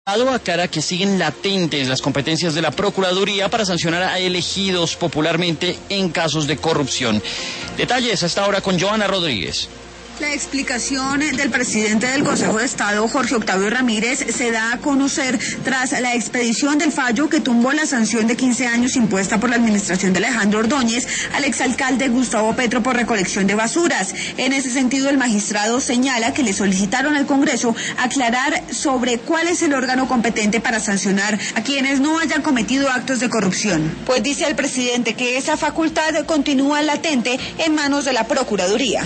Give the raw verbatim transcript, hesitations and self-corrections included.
aclara que siguen latentes las competencias de la Procuraduría para sancionar a elegidos popularmente en casos de corrupción. Detalles hasta ahora con Joana Rodríguez. La explicación del presidente del Consejo de Estado, Jorge Octavio Ramírez, se da a conocer tras la expedición del fallo que tumbó la sanción de quince años impuesta por la administración de Alejandro Ordóñez al exalcalde Gustavo Petro por recolección de basuras. En ese sentido, el magistrado señala que le solicitaron al Congreso aclarar sobre cuál es el órgano competente para sancionar a quienes no hayan cometido actos de corrupción. Pues dice el presidente que esa facultad continúa latente en manos de la Procuraduría.